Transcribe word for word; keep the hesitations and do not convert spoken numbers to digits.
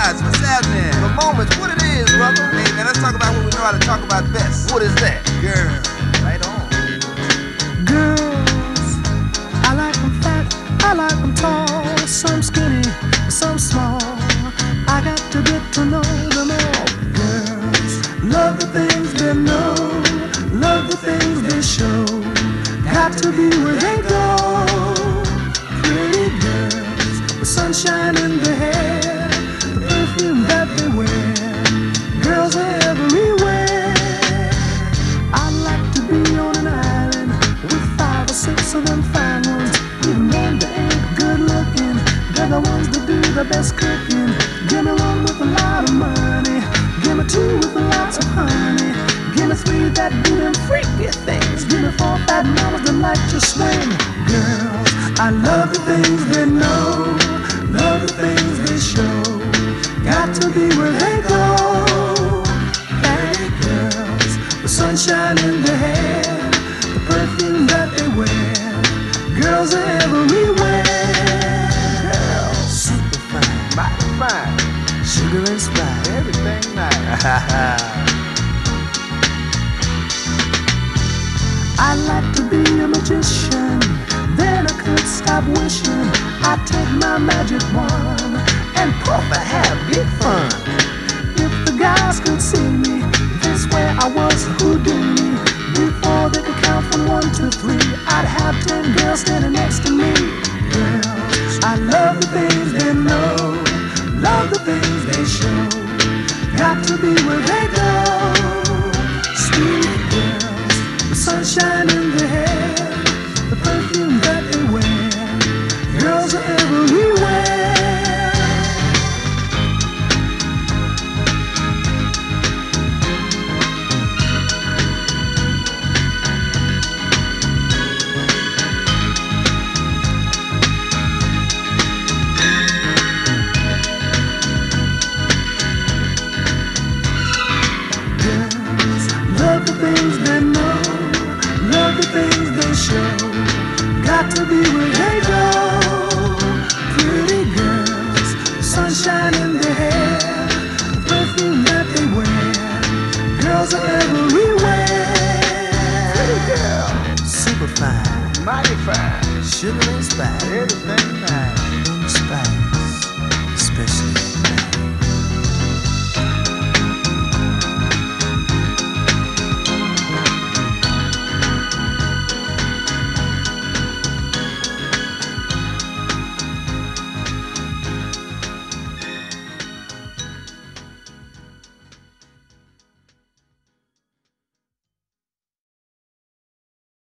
vibes, what's happening? The moments, what it is, brother. Hey man, let's talk about what we know how to talk about best. What is that? Girl, right on. Girls, I like them fat, I like them tall, some skinny, some small. I got to get to know them all. Girls, love the things they know, love the things they show. Got to be where they go. Pretty girls with sunshine in their hair, the perfume that they wear. Girls are everywhere. I like to be on an island with five or six of them fine ones. Even when they ain't good looking, they're the ones that do the best cooking. Give me one with a lot of money, give me two with lots of honey, give me three that do them freaky things, give me four fat mamas that like to swing. Girls, I love the things they know, love the things they show. Got to be where they go. Pretty girls with sunshine in their hair, the perfume that they wear. Girls are everywhere. Girl, super fine, mighty fine, sugar and spice, everything nice. I like to be a magician, then I could stop wishing. I'd take my magic wand and poof, I'd have big fun. If the guys could see me, they swear I was Houdini. Before they could count from one to three, I'd have ten girls standing next to me. Girls, I love the things they know, love the things they show. Got to be where they go. Sweet girls, the sunshine